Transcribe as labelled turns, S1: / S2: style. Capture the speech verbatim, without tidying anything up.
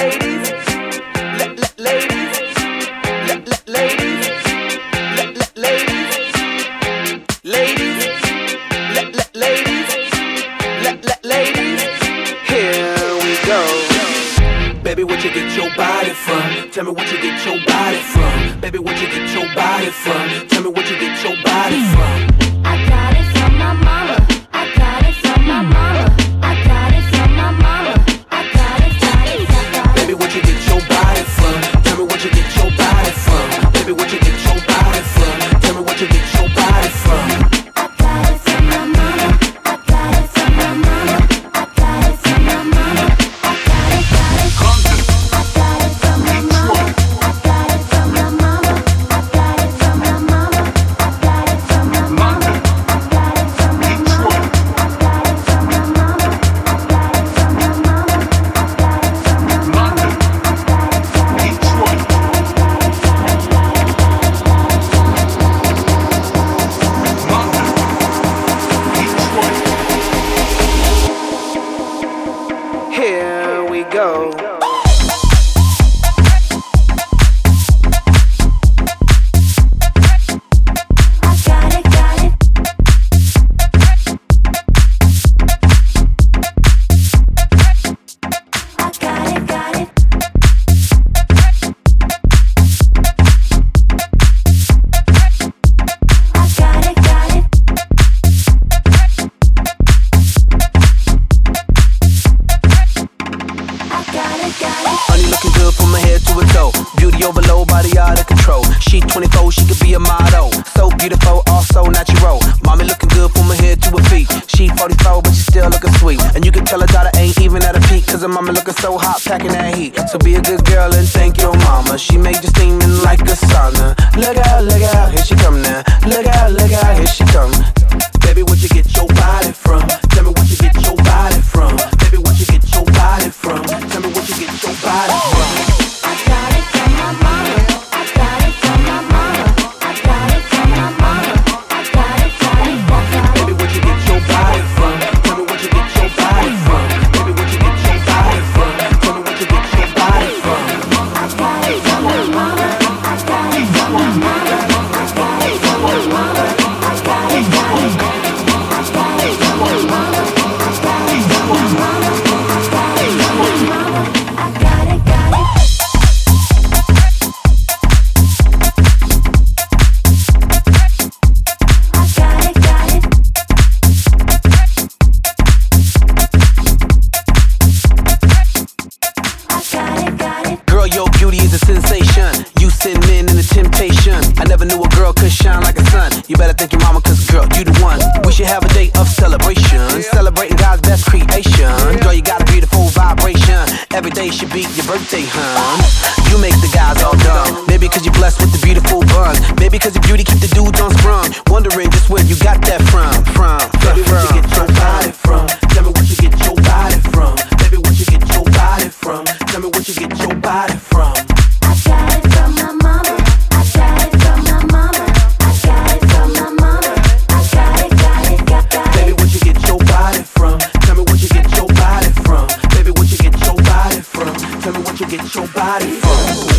S1: ladies, la- la- ladies, la- la- ladies, la- la- ladies, ladies, la- la- ladies, la- la- ladies. Here we go. Baby, where'd you get your body from? Tell me where'd you get your body from? Baby, where'd you get your body from? Tell me where'd you get your body from?
S2: I got it from my mama. I got it from my mama. I got it from my mama. I got it, got it, got it.
S1: Baby, where'd you get your body from? Tell me where'd you get your body from? Baby, where'd you get your body from? Tell me where'd you get your body from?
S2: I got it from my mama. I got it from my mama. I got it from my mama. I got it, got it. I got it from my mama. I got it from my mama. I got it from my mama. I got it from my mama. I got it from my mama. I got it from my mama. I got it from my mama. I got it from my mama.
S1: Here we go.
S2: I got it, got it. I got it, got it. I got it, got it. I got it, got it.
S1: Honey looking good from her head to her toe. Beauty overload, body out of control. She twenty-four, she could be a model. So beautiful, also natural. Mommy looking good from her head to her feet. She forty-four, but she still looking sweet. And you can tell her daughter ain't even at her peak, cause her mama looking so hot, packing that heat. So be a good girl and thank your mama. She made you steaming like a sauna. Look out, look out, here she come now. Look out, look out, here she come. Baby, where'd you get your body from? Tell me where'd you get your body from? Baby, where'd you get your body from? Tell me where'd you get your body from?
S2: I got it from my mama. I got it from my mama. I got it from my mama. I got it, got it, got it.
S1: Baby, where'd you get your body from? Tell me where'd you get your body from? Baby, where'd you get your body from? Tell me where'd you get your body from?
S2: I got it from my mama. I got it from my mama. I got it from my mama. I got it, got it. I got it from my mama. I got it from my mama. I got it from my mama. I got it, got it. I got it, got it. I got it, got it.
S1: Girl, your beauty is a sensation. You send men into temptation. I never knew a girl could shine like a sun. You better thank your mama, cause girl, you the one. We should have a day of celebration, celebrating God's best creation. Girl, you got a beautiful vibration. Every day should be your birthday, hun. You make the guys all dumb. Maybe cause you're blessed with the beautiful bun. Maybe cause your beauty keep the dudes unsprung. Wondering just where you got that from. From, baby, where'd you get your body from? Tell me where'd you get your body from? Baby, where'd you get your body from? Tell me where'd you get your body from?
S2: I got it from my mama. I got it from my mama. I got it from my mama. I got it, got it, got got it.
S1: Baby, where'd you get your body from? Tell me where'd you get your body from? Baby, where'd you get your body from? Tell me where'd you get your body from?